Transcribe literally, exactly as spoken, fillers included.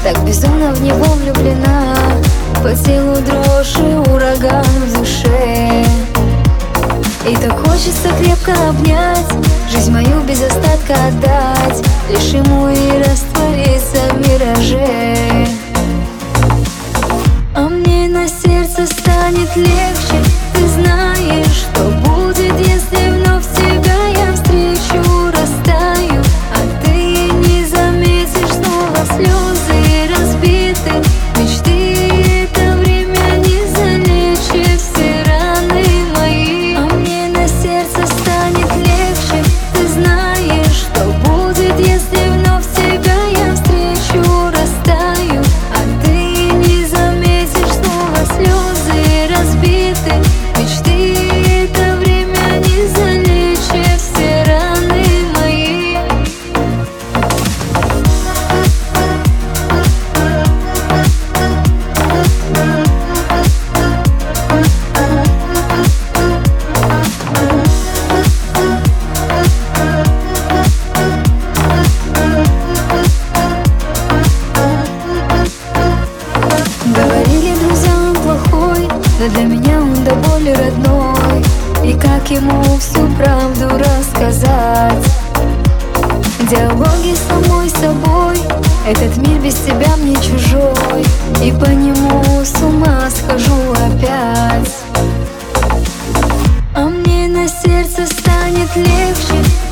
так безумно в него влюблена. По телу дрожь и ураган в душе. И так хочется крепко обнять, жизнь мою без остатка отдать, лишь ему и раствориться в мираже. А мне на сердце станет легче. Ты знаешь, что будет, если вновь тебя я встречу. Растаю, а ты и не заметишь. Снова слезы разбиты мечты. Это время не залечит все раны мои. А мне на сердце станет легче. Ты знаешь, что будет, если вновь тебя я встречу. Растаю, а ты и не заметишь. Снова слезы разбиты мечты. Это время не залечит все раны мои. Говорили друзья, он плохой, но для меня он до боли родной. И как ему всю правду рассказать? Диалоги с самой собой. Этот мир без тебя мне чужой, и по нему с ума схожу опять. А мне на сердце станет легче.